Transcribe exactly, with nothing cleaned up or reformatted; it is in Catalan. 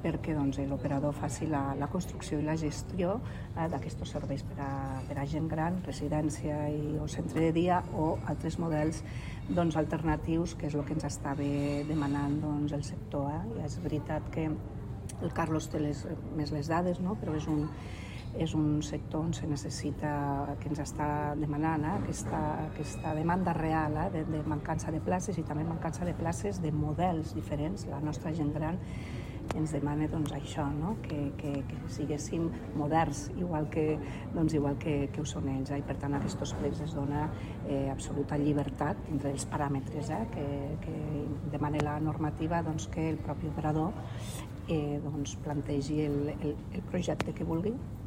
perquè doncs, l'operador faci la, la construcció i la gestió eh, d'aquests serveis per a, per a gent gran, residència i, o centre de dia o altres models doncs, alternatius, que és el que ens estava demanant doncs, el sector. Eh? I és veritat que el Carlos té les, més les dades, no? Però és un, és un sector on se necessita, que ens està demanant eh? aquesta, aquesta demanda real eh? de, de mancança de places i també mancança de places de models diferents. La nostra gent gran ens demana doncs, això, no? que, que, que siguéssim moderns, igual que, doncs, igual que, que ho són ells. Eh? I per tant, a aquests plecs es dona eh, absoluta llibertat entre els paràmetres eh? que, que demana la normativa, doncs, que el propi operador eh, doncs, plantegi el, el, el projecte que vulgui